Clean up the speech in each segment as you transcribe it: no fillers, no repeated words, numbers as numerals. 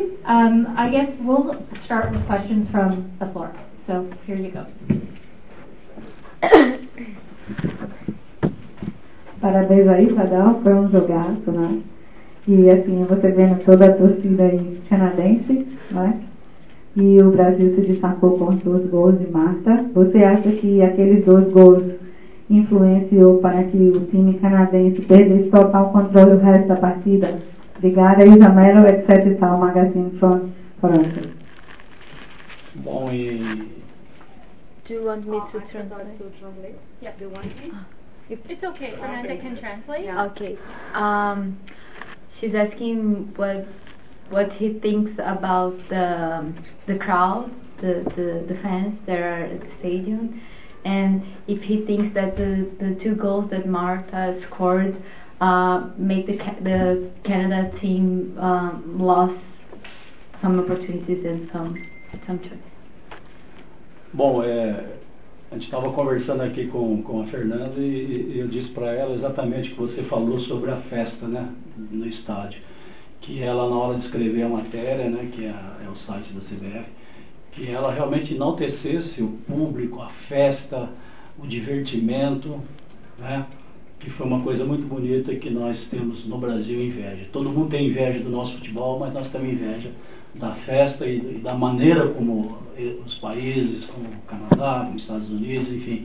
I guess we'll start with questions from the floor. So here you go. Parabéns aí, Sadal, foi um jogaço, né? E assim, você vendo toda a torcida aí canadense, né? E o Brasil se destacou com os 2 gols de Marta. Você acha que aqueles 2 gols influenciou para que o time canadense perdesse total controle do resto da partida? Obrigada, Isamelo, etc. e tal, Magazine from Toronto. Bom, e... Do you want me to translate? Yeah. Do you want me? It's okay, Fernanda can translate. Yeah. Okay. She's asking what he thinks about the crowd, the fans that are at the stadium, and if he thinks that the 2 goals that Marta scored make the Canada team lost some opportunities and some choice. Bom, a gente estava conversando aqui com a Fernanda e eu disse para ela exatamente o que você falou sobre a festa, né, no estádio. Que ela, na hora de escrever a matéria, né, que é o site da CBF, que ela realmente enaltecesse o público, a festa, o divertimento, né, que foi uma coisa muito bonita que nós temos no Brasil inveja. Todo mundo tem inveja do nosso futebol, mas nós temos inveja da festa e da maneira como os países, como o Canadá, como os Estados Unidos, enfim,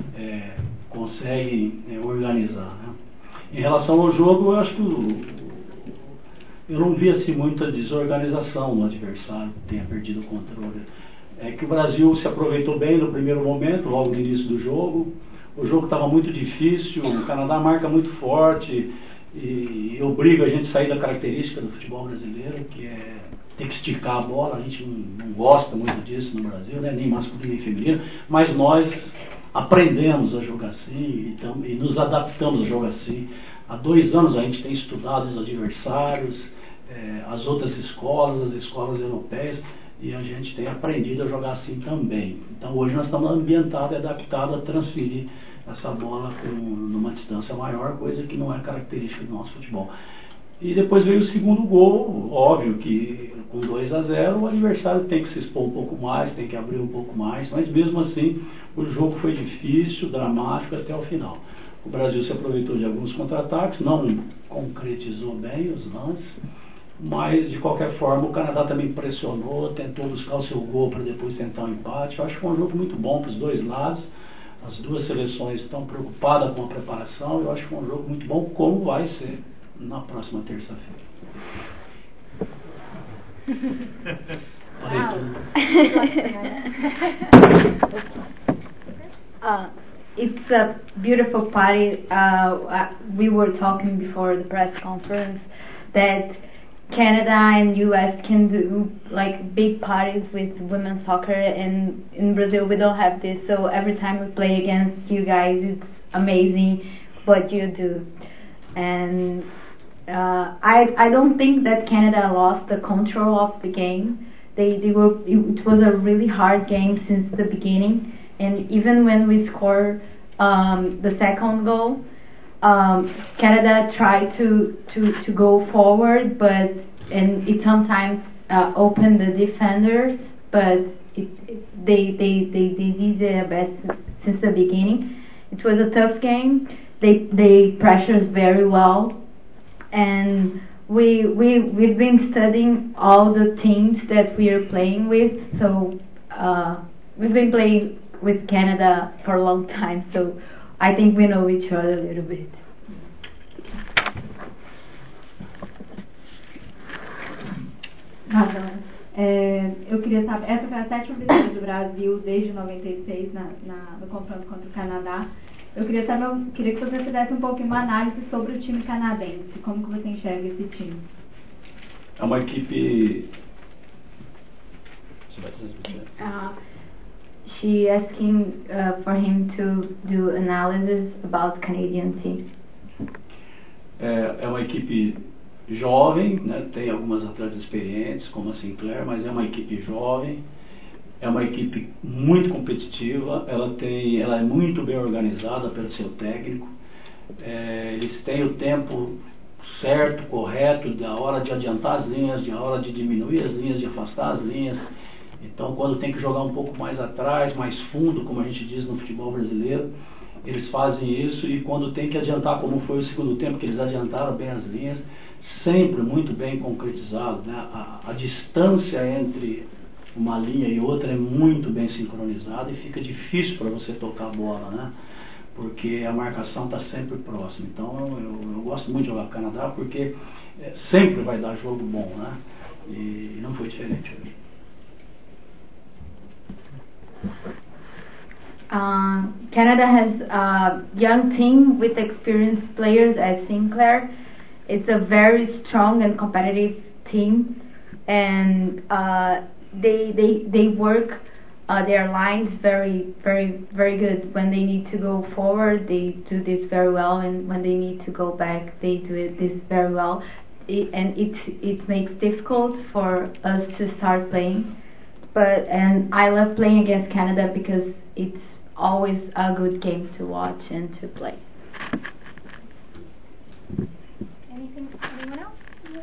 conseguem organizar, né. Em relação ao jogo, eu acho que eu não vi assim muita desorganização no adversário que tenha perdido o controle. É que o Brasil se aproveitou bem no primeiro momento, logo no início do jogo. O jogo estava muito difícil, o Canadá marca muito forte e obriga a gente a sair da característica do futebol brasileiro, que é ter que esticar a bola. A gente não gosta muito disso no Brasil, né? Nem masculino nem feminino, mas nós aprendemos a jogar assim e nos adaptamos a jogar assim. Há 2 anos a gente tem estudado os adversários, as outras escolas, as escolas europeias, e a gente tem aprendido a jogar assim também. Então hoje nós estamos ambientados e adaptados a transferir essa bola numa distância maior, coisa que não é característica do nosso futebol. E depois veio o segundo gol, óbvio que com 2-0 o adversário tem que se expor um pouco mais, tem que abrir um pouco mais, mas mesmo assim o jogo foi difícil, dramático até o final. O Brasil se aproveitou de alguns contra-ataques, não concretizou bem os lances, mas de qualquer forma o Canadá também pressionou, tentou buscar o seu gol para depois tentar um empate. Eu acho que foi um jogo muito bom para os 2 lados. As 2 seleções estão preocupadas com a preparação. Eu acho que foi um jogo muito bom, como vai ser na próxima terça-feira. It's a beautiful party. We were talking before the press conference that Canada and US can do like big parties with women's soccer, and in Brazil we don't have this. So every time we play against you guys, it's amazing what you do. And I don't think that Canada lost the control of the game. It was a really hard game since the beginning, and even when we scored the second goal, Canada tried to go forward, and it sometimes opened the defenders, but they did their best since the beginning. It was a tough game. They pressured very well, and we've been studying all the teams that we are playing with. So we've been playing with Canada for a long time, so I think we know each other a little bit. Eu queria saber, essa foi a 7ª vitória do Brasil desde 96 no confronto contra o Canadá. Eu queria que você fizesse um pouquinho uma análise sobre o time canadense. Como que você enxerga esse time? É uma equipe... Você vai transmitir? She asking for him to do analysis about Canadian team. É uma equipe jovem, né? Tem algumas atletas experientes, como a Sinclair, mas é uma equipe jovem, é uma equipe muito competitiva, ela é muito bem organizada pelo seu técnico, eles têm o tempo certo, correto, da hora de adiantar as linhas, da hora de diminuir as linhas, de afastar as linhas. Então, quando tem que jogar um pouco mais atrás, mais fundo, como a gente diz no futebol brasileiro, eles fazem isso. E quando tem que adiantar, como foi o segundo tempo, que eles adiantaram bem as linhas, sempre muito bem concretizado, né? A distância entre uma linha e outra é muito bem sincronizada e fica difícil para você tocar a bola, né? Porque a marcação está sempre próxima. Então eu gosto muito de jogar Canadá porque sempre vai dar jogo bom, né? E não foi diferente hoje. Canada has a young team with experienced players at Sinclair. It's a very strong and competitive team, and they work their lines very good. When they need to go forward, they do this very well, and when they need to go back, they do this very well. It makes difficult for us to start playing, and I love playing against Canada because it's always a good game to watch and to play. Anyone else?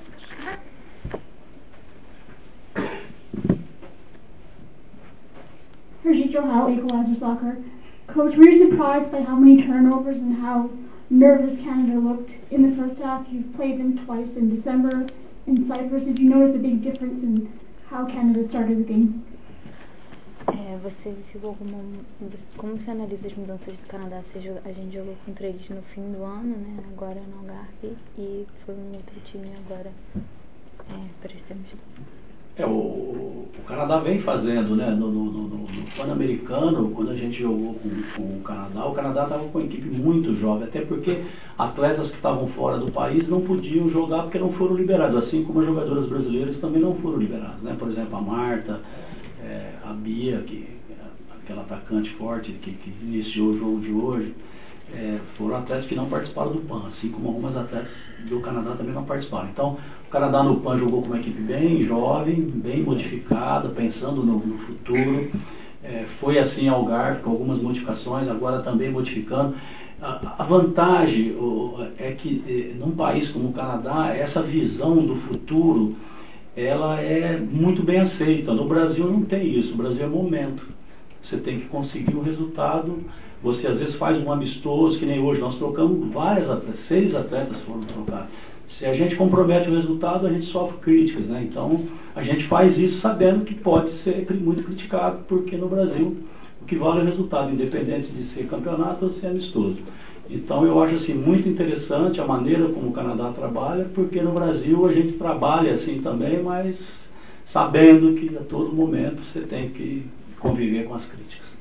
Hershey Joe Howell, Equalizer Soccer. Coach, were you surprised by how many turnovers and how nervous Canada looked in the first half? You've played them twice in December in Cyprus. Did you notice a big difference in how Canada started the game? Você viu como você analisa as mudanças do Canadá? A gente jogou contra eles no fim do ano, né? Agora no Algarve, e foi um outro time agora para esse tempo. O Canadá vem fazendo, né? No Pan-Americano, quando a gente jogou com o Canadá estava com uma equipe muito jovem, até porque atletas que estavam fora do país não podiam jogar porque não foram liberados, assim como as jogadoras brasileiras também não foram liberadas, né? Por exemplo, a Marta, a Bia, aquela atacante forte que iniciou o jogo de hoje, foram atletas que não participaram do PAN, assim como algumas atletas do Canadá também não participaram. Então, o Canadá no PAN jogou com uma equipe bem jovem, bem modificada, pensando no futuro. Foi assim ao Algarve, com algumas modificações, agora também modificando. A vantagem é que num país como o Canadá, essa visão do futuro ela é muito bem aceita. No Brasil não tem isso, no Brasil é momento. Você tem que conseguir o resultado. Você às vezes faz um amistoso, que nem hoje nós trocamos várias atletas, 6 atletas foram trocados. Se a gente compromete o resultado, a gente sofre críticas, né? Então a gente faz isso sabendo que pode ser muito criticado, porque no Brasil o que vale é o resultado, independente de ser campeonato ou ser amistoso. Então eu acho assim muito interessante a maneira como o Canadá trabalha, porque no Brasil a gente trabalha assim também, mas sabendo que a todo momento você tem que conviver com as críticas.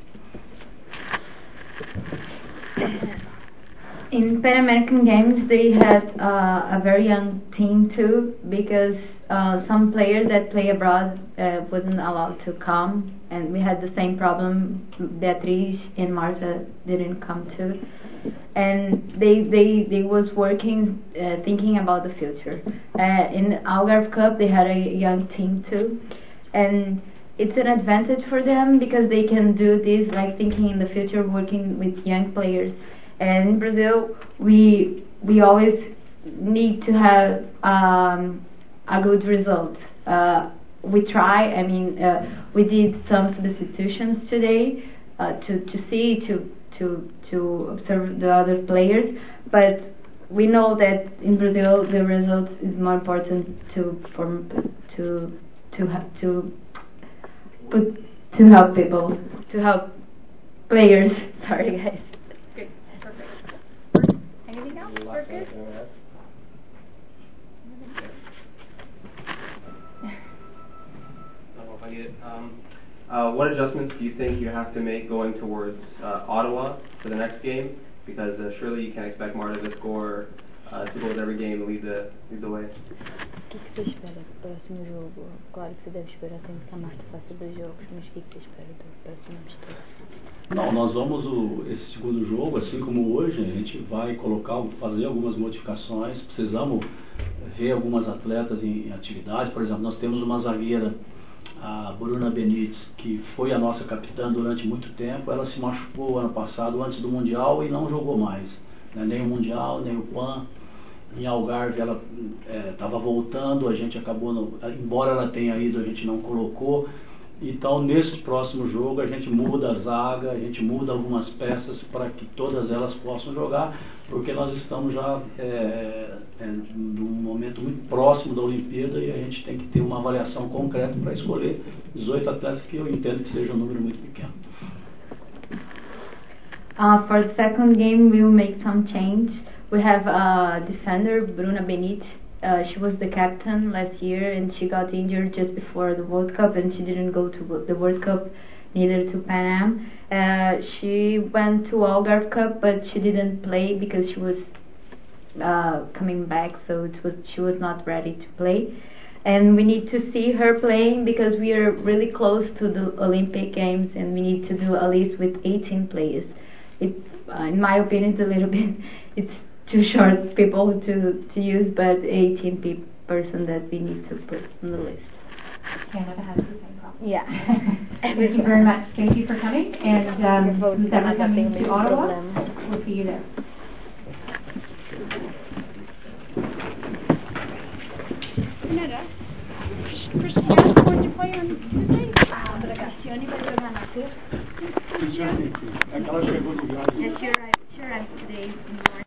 In Pan American Games, they had a very young team too, because some players that play abroad wasn't allowed to come, and we had the same problem. Beatriz and Marta didn't come too, and they was working, thinking about the future. In Algarve Cup, they had a young team too, and it's an advantage for them because they can do this, like thinking in the future, working with young players. And in Brazil, we always need to have a good result. We try. I mean, we did some substitutions today to observe the other players, but we know that in Brazil the result is more important to help people, to help players. Sorry, guys. Good. Perfect. Anything else? We're good? What adjustments do you think you have to make going towards Ottawa for the next game? Because surely you can't expect Marta to score 2 goals every game and lead the way. O que você espera do próximo jogo? Claro que você deve esperar sempre que a Marta faça 2 jogos, mas o que você espera do próximo amistoso? Não, nós vamos, esse segundo jogo, assim como hoje, a gente vai fazer algumas modificações. Precisamos ver algumas atletas em atividade. Por exemplo, nós temos uma zagueira, a Bruna Benítez, que foi a nossa capitã durante muito tempo. Ela se machucou ano passado, antes do Mundial, e não jogou mais, né? Nem o Mundial, nem o PAN. em Algarve ela estava voltando, a gente acabou, embora ela tenha ido, a gente não colocou. Então, nesse próximo jogo, a gente muda a zaga, a gente muda algumas peças para que todas elas possam jogar, porque nós estamos já num momento muito próximo da Olimpíada e a gente tem que ter uma avaliação concreta para escolher 18 atletas, que eu entendo que seja um número muito pequeno. For the second game, we'll make some change. We have defender Bruna Benite. She was the captain last year and she got injured just before the World Cup and she didn't go to the World Cup, neither to Pan Am. She went to Algarve Cup but she didn't play because she was coming back, so she was not ready to play. And we need to see her playing because we are really close to the Olympic Games and we need to do a list with 18 players. In my opinion, it's a little bit, it's too short people to use, but 18 person that we need to put on the list. Canada has the same problem. Yeah. Thank you very much. Thank you for coming. And who's ever coming to Ottawa, we'll see you there. Canada. Cristiano going to play on Tuesday? Cristiane vai jogar na sexta. Sim, sim. É que ela chegou de viagem. She arrived today in the morning.